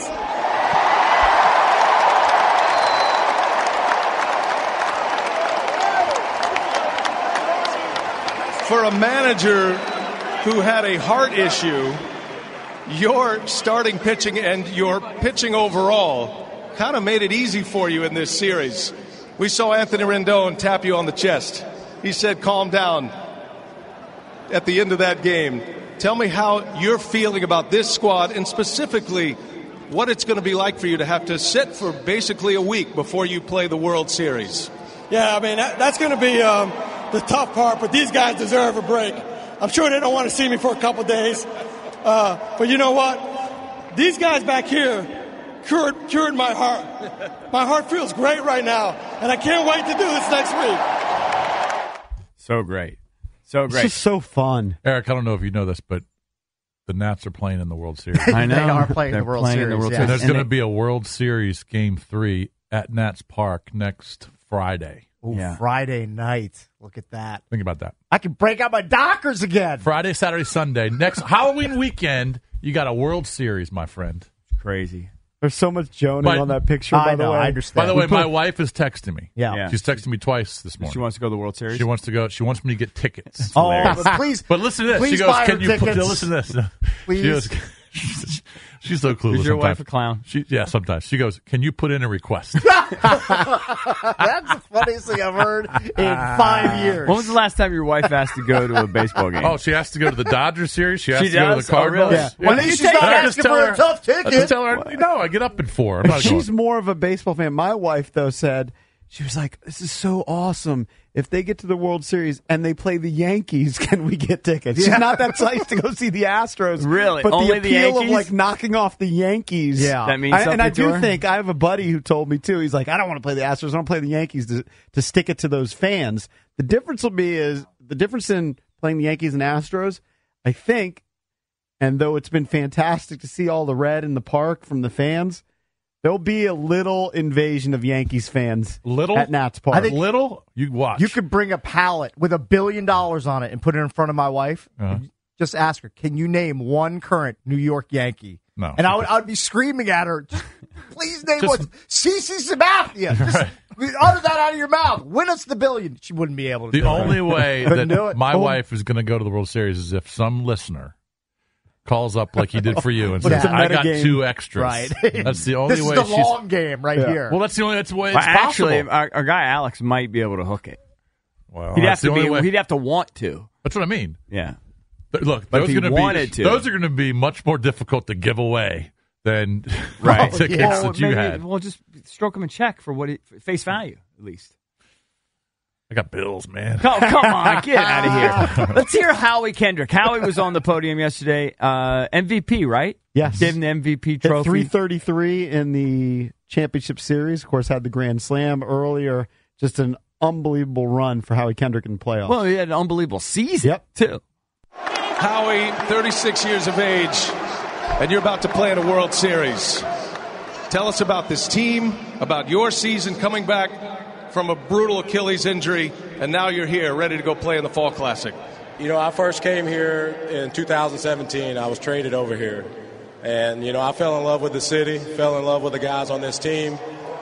[SPEAKER 10] For a manager who had a heart issue, your starting pitching and your pitching overall kind of made it easy for you in this series. We saw Anthony Rendon tap you on the chest. He said, calm down at the end of that game. Tell me how you're feeling about this squad and specifically what it's going to be like for you to have to sit for basically a week before you play the World Series.
[SPEAKER 11] Yeah, I mean, that's going to be the tough part, but these guys deserve a break. I'm sure they don't want to see me for a couple days. But you know what? These guys back here cured my heart. My heart feels great right now, and I can't wait to do this next week.
[SPEAKER 4] So great. So
[SPEAKER 3] It's
[SPEAKER 4] great.
[SPEAKER 3] just so fun.
[SPEAKER 6] Eric, I don't know if you know this, but the Nats are playing in the World Series.
[SPEAKER 4] I know.
[SPEAKER 7] They are playing
[SPEAKER 4] They're
[SPEAKER 7] the World
[SPEAKER 4] playing
[SPEAKER 7] Series.
[SPEAKER 4] the World
[SPEAKER 7] yeah.
[SPEAKER 6] And there's
[SPEAKER 4] And
[SPEAKER 6] going to be a World Series Game 3 at Nats Park next Friday.
[SPEAKER 7] Ooh,
[SPEAKER 4] Yeah.
[SPEAKER 7] Friday night. Look at that.
[SPEAKER 6] Think about that.
[SPEAKER 7] I can break out my Dockers again.
[SPEAKER 6] Friday, Saturday, Sunday. Next Halloween weekend, you got a World Series, my friend.
[SPEAKER 4] Crazy.
[SPEAKER 3] There's so much joning
[SPEAKER 6] But-
[SPEAKER 3] on that picture,
[SPEAKER 7] I
[SPEAKER 3] by the
[SPEAKER 7] know,
[SPEAKER 3] way.
[SPEAKER 7] I understand.
[SPEAKER 6] By the way, my wife is texting me.
[SPEAKER 7] Yeah.
[SPEAKER 6] She's texted me twice this morning.
[SPEAKER 4] She wants to go to the World Series?
[SPEAKER 6] She wants to go. She wants me to get tickets.
[SPEAKER 7] Oh, but please.
[SPEAKER 6] But listen to this.
[SPEAKER 7] Please
[SPEAKER 6] She goes,
[SPEAKER 7] buy her
[SPEAKER 6] "Can you put?"
[SPEAKER 7] tickets.
[SPEAKER 6] Listen to this.
[SPEAKER 7] Please.
[SPEAKER 6] She goes, she's so clueless.
[SPEAKER 4] Is your
[SPEAKER 6] sometimes.
[SPEAKER 4] wife a clown?
[SPEAKER 6] Yeah, sometimes. She goes, "Can you put in a request?"
[SPEAKER 7] That's the funniest thing I've heard in 5 years.
[SPEAKER 4] When was the last time your wife asked to go to a baseball game?
[SPEAKER 6] Oh, she has to go to the Dodgers series. She has
[SPEAKER 4] She
[SPEAKER 6] to go to
[SPEAKER 4] does?
[SPEAKER 6] the Cardinals.
[SPEAKER 4] Oh, really?
[SPEAKER 7] Well, at least she's not
[SPEAKER 6] I
[SPEAKER 7] asking
[SPEAKER 6] tell
[SPEAKER 7] for
[SPEAKER 6] her-
[SPEAKER 7] a tough
[SPEAKER 6] I just
[SPEAKER 7] ticket.
[SPEAKER 6] tell her, no, I get up at 4. I'm not
[SPEAKER 3] She's
[SPEAKER 6] going.
[SPEAKER 3] more of a baseball fan. My wife, though, said, she was like, this is so awesome. If they get to the World Series and they play the Yankees, can we get tickets? She's not that psyched to go see the Astros.
[SPEAKER 4] Really?
[SPEAKER 3] But
[SPEAKER 4] Only
[SPEAKER 3] the
[SPEAKER 4] the
[SPEAKER 3] appeal of,
[SPEAKER 4] Yankees?
[SPEAKER 3] like, knocking off the Yankees.
[SPEAKER 7] Yeah.
[SPEAKER 4] That means something
[SPEAKER 3] And I
[SPEAKER 4] to
[SPEAKER 3] do
[SPEAKER 4] her?
[SPEAKER 3] think, I have a buddy who told me, too. He's like, I don't want to play the Astros. I want to play the Yankees to stick it to those fans. The difference will be the difference in playing the Yankees and Astros, I think, and though it's been fantastic to see all the red in the park from the fans, there'll be a little invasion of Yankees fans
[SPEAKER 6] Little?
[SPEAKER 3] at Nats Park.
[SPEAKER 7] I think-
[SPEAKER 6] Little? You watch.
[SPEAKER 7] You could bring a pallet with $1 billion on it and put it in front of my wife.
[SPEAKER 6] Uh-huh.
[SPEAKER 7] Just ask her, can you name one current New York Yankee?
[SPEAKER 6] No.
[SPEAKER 7] And I would be screaming at her, just, please name
[SPEAKER 6] Just-
[SPEAKER 7] one. CeCe Sabathia. Just utter that out of your mouth. Win us the $1 billion. She wouldn't be able to
[SPEAKER 6] The
[SPEAKER 7] do
[SPEAKER 6] only
[SPEAKER 7] it.
[SPEAKER 6] way
[SPEAKER 7] Couldn't do
[SPEAKER 6] that
[SPEAKER 7] it.
[SPEAKER 6] my
[SPEAKER 7] Oh.
[SPEAKER 6] wife is going to go to the World Series is if some listener calls up like he did for you and
[SPEAKER 7] But
[SPEAKER 6] says,
[SPEAKER 7] it's a
[SPEAKER 6] I got
[SPEAKER 3] metagame.
[SPEAKER 6] 2 extras.
[SPEAKER 7] Right.
[SPEAKER 6] That's the only
[SPEAKER 7] This
[SPEAKER 6] way
[SPEAKER 7] is the
[SPEAKER 6] she's...
[SPEAKER 7] long game right here.
[SPEAKER 6] Well, that's the only way
[SPEAKER 4] Well,
[SPEAKER 6] it's possible.
[SPEAKER 4] actually, our guy Alex might be able to hook it.
[SPEAKER 6] Well,
[SPEAKER 4] He'd have
[SPEAKER 6] that's the
[SPEAKER 4] to
[SPEAKER 6] only way.
[SPEAKER 4] be. He'd have to want to.
[SPEAKER 6] That's what I mean.
[SPEAKER 4] Yeah.
[SPEAKER 6] But look,
[SPEAKER 4] But
[SPEAKER 6] those
[SPEAKER 4] if
[SPEAKER 6] are
[SPEAKER 4] he
[SPEAKER 6] going to
[SPEAKER 4] wanted
[SPEAKER 6] be
[SPEAKER 4] to.
[SPEAKER 6] those are going to be much more difficult to give away than
[SPEAKER 4] Right.
[SPEAKER 6] the tickets
[SPEAKER 4] Well,
[SPEAKER 6] that you
[SPEAKER 4] maybe-
[SPEAKER 6] had.
[SPEAKER 4] Well, just stroke him a check for what face value, at least.
[SPEAKER 6] I got bills, man.
[SPEAKER 4] Come on, get out of here. Let's hear Howie Kendrick. Howie was on the podium yesterday. MVP, right?
[SPEAKER 3] Yes.
[SPEAKER 4] Gave him the MVP
[SPEAKER 3] Hit
[SPEAKER 4] trophy.
[SPEAKER 3] 333 in the championship series. Of course, had the Grand Slam earlier. Just an unbelievable run for Howie Kendrick in the playoffs.
[SPEAKER 4] Well, he had an unbelievable season, too.
[SPEAKER 10] Howie, 36 years of age, and you're about to play in a World Series. Tell us about this team, about your season coming back from a brutal Achilles injury, and now you're here, ready to go play in the Fall Classic.
[SPEAKER 12] You know, I first came here in 2017. I was traded over here. And, you know, I fell in love with the city, fell in love with the guys on this team.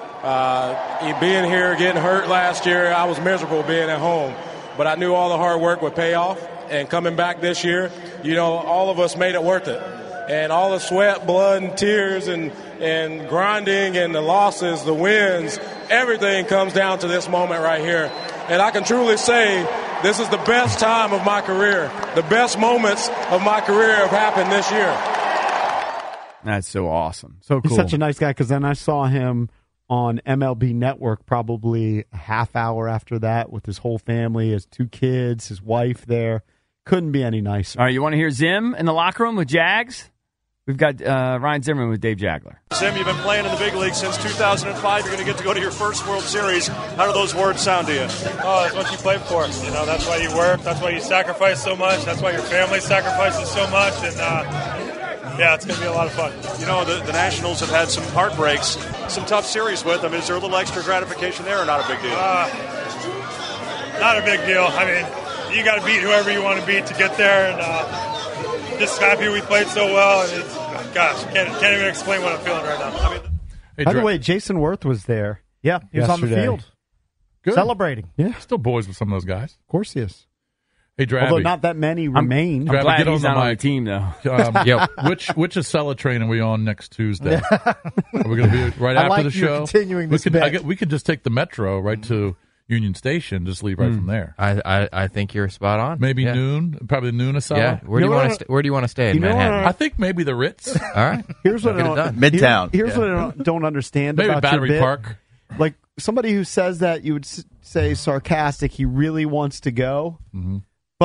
[SPEAKER 12] Being here, getting hurt last year, I was miserable being at home. But I knew all the hard work would pay off. And coming back this year, you know, all of us made it worth it. And all the sweat, blood, and tears and grinding and the losses, the wins, everything comes down to this moment right here. And I can truly say this is the best time of my career. The best moments of my career have happened this year.
[SPEAKER 4] That's so awesome. So cool.
[SPEAKER 3] He's such a nice guy because then I saw him on MLB Network probably a half hour after that with his whole family, his 2 kids, his wife there. Couldn't be any nicer.
[SPEAKER 4] All right, you want to hear Zim in the locker room with Jags? We've got Ryan Zimmerman with Dave Jagler.
[SPEAKER 13] Zim, you've been playing in the big league since 2005. You're going to get to go to your first World Series. How do those words sound to you?
[SPEAKER 14] Oh, that's what you play for. You know, that's why you work. That's why you sacrifice so much. That's why your family sacrifices so much. And, yeah, it's going to be a lot of fun.
[SPEAKER 13] You know, the Nationals have had some heartbreaks, some tough series with them. Is there a little extra gratification there or not a big deal?
[SPEAKER 14] Not a big deal. I mean, you got to beat whoever you want to beat to get there. And just happy we played so well. And it's, gosh, can't even explain what I'm feeling right now. I mean,
[SPEAKER 3] By the way, Jason Worth was there.
[SPEAKER 7] Yeah, he was on the
[SPEAKER 3] yesterday.
[SPEAKER 7] field.
[SPEAKER 6] Good.
[SPEAKER 7] Celebrating.
[SPEAKER 3] Yeah.
[SPEAKER 6] Still boys with some of those guys.
[SPEAKER 3] Of course he is.
[SPEAKER 6] Hey, Drabby.
[SPEAKER 3] Although not that many remain.
[SPEAKER 4] I'm glad
[SPEAKER 6] get
[SPEAKER 4] he's
[SPEAKER 6] on
[SPEAKER 4] not
[SPEAKER 6] the
[SPEAKER 4] on the
[SPEAKER 6] mic.
[SPEAKER 4] team, though.
[SPEAKER 6] Which Acela train are we on next Tuesday? Are we going to be right
[SPEAKER 7] I
[SPEAKER 6] after
[SPEAKER 7] like
[SPEAKER 6] the
[SPEAKER 7] you
[SPEAKER 6] show?
[SPEAKER 7] continuing this bit.
[SPEAKER 6] We could just take the Metro right to Union Station, just leave right from there.
[SPEAKER 15] I think you're spot on.
[SPEAKER 6] Maybe noon, probably noon Acela.
[SPEAKER 15] Yeah. Where do you want to stay in Manhattan?
[SPEAKER 6] I think maybe the Ritz.
[SPEAKER 15] All right.
[SPEAKER 3] Here's what I
[SPEAKER 15] Get it
[SPEAKER 3] don't,
[SPEAKER 15] done. Midtown.
[SPEAKER 3] Here's what I don't understand
[SPEAKER 6] Maybe
[SPEAKER 3] about
[SPEAKER 6] Battery
[SPEAKER 3] your bit.
[SPEAKER 6] Park.
[SPEAKER 3] Like somebody who says that, you would say sarcastic. He really wants to go, but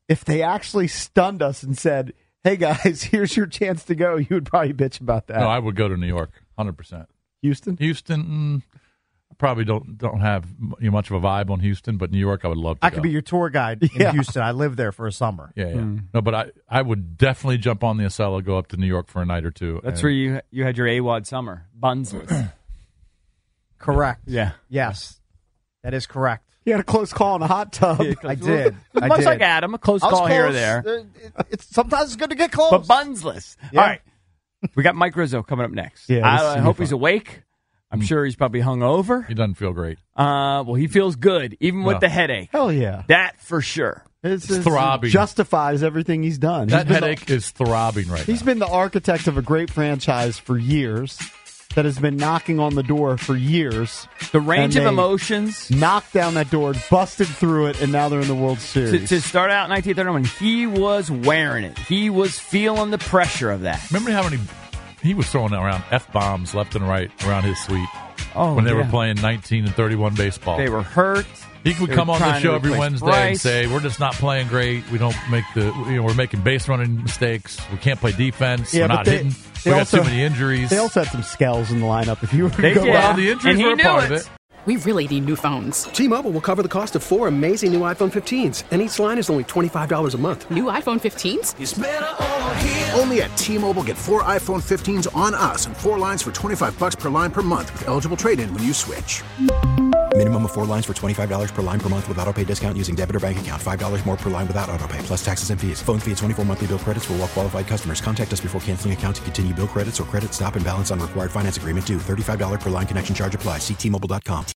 [SPEAKER 3] if they actually stunned us and said, hey, guys, here's your chance to go, you would probably bitch about that.
[SPEAKER 6] No, I would go to New York, 100%.
[SPEAKER 3] Houston,
[SPEAKER 6] I probably don't have much of a vibe on Houston, but New York, I would love to
[SPEAKER 7] I
[SPEAKER 6] go.
[SPEAKER 7] could be your tour guide in Houston. I lived there for a summer.
[SPEAKER 6] Yeah. No, but I would definitely jump on the Acela, go up to New York for a night or two.
[SPEAKER 4] That's where you had your AWOD summer. Bunsless.
[SPEAKER 7] Correct.
[SPEAKER 4] Yeah.
[SPEAKER 7] Yes. That is correct.
[SPEAKER 3] He had a close call in a hot tub.
[SPEAKER 7] I did.
[SPEAKER 4] Much like Adam, a close
[SPEAKER 7] I was
[SPEAKER 4] call here or
[SPEAKER 7] close.
[SPEAKER 4] there.
[SPEAKER 7] Sometimes it's good to get close.
[SPEAKER 4] But bunsless.
[SPEAKER 7] Yeah.
[SPEAKER 4] All right. We got Mike Rizzo coming up next.
[SPEAKER 3] Yeah, this is
[SPEAKER 4] I hope
[SPEAKER 3] fun.
[SPEAKER 4] he's awake. I'm sure he's probably hungover.
[SPEAKER 6] He doesn't feel great.
[SPEAKER 4] Well, he feels good, even with the headache.
[SPEAKER 3] Hell yeah.
[SPEAKER 4] That for sure.
[SPEAKER 6] It's throbbing.
[SPEAKER 3] Justifies everything he's done.
[SPEAKER 6] That headache is throbbing right now.
[SPEAKER 3] He's been the architect of a great franchise for years that has been knocking on the door for years.
[SPEAKER 4] The range
[SPEAKER 3] And
[SPEAKER 4] of
[SPEAKER 3] they
[SPEAKER 4] emotions.
[SPEAKER 3] knocked down that door, busted through it, and now they're in the World Series.
[SPEAKER 4] To start out in 1931, he was wearing it. He was feeling the pressure of that.
[SPEAKER 6] Remember how many he was throwing around F-bombs left and right around his suite when they were playing 19 and 31 baseball.
[SPEAKER 4] They were hurt.
[SPEAKER 6] He would
[SPEAKER 4] They
[SPEAKER 6] come
[SPEAKER 4] were
[SPEAKER 6] on the
[SPEAKER 4] trying
[SPEAKER 6] show
[SPEAKER 4] to
[SPEAKER 6] every
[SPEAKER 4] replace
[SPEAKER 6] Wednesday and
[SPEAKER 4] Bryce.
[SPEAKER 6] say, we're just not playing great. We don't make we're making base running mistakes. We can't play defense. We're not hitting. We got too many injuries.
[SPEAKER 3] They also had some scales in the lineup. If you were to
[SPEAKER 4] They
[SPEAKER 3] go
[SPEAKER 4] did.
[SPEAKER 6] Well, the injuries were a part of it.
[SPEAKER 16] We really need new phones.
[SPEAKER 17] T-Mobile will cover the cost of 4 amazing new iPhone 15s, and each line is only $25 a month.
[SPEAKER 16] New iPhone 15s?
[SPEAKER 17] It's better over here.
[SPEAKER 18] Only at T-Mobile, get 4 iPhone 15s on us and 4 lines for $25 per line per month with eligible trade-in when you switch.
[SPEAKER 19] Minimum of 4 lines for $25 per line per month with autopay discount using debit or bank account. $5 more per line without autopay, plus taxes and fees. Phone fee at 24 monthly bill credits for well-qualified customers. Contact us before canceling account to continue bill credits or credit stop and balance on required finance agreement due. $35 per line connection charge applies. See T-Mobile.com.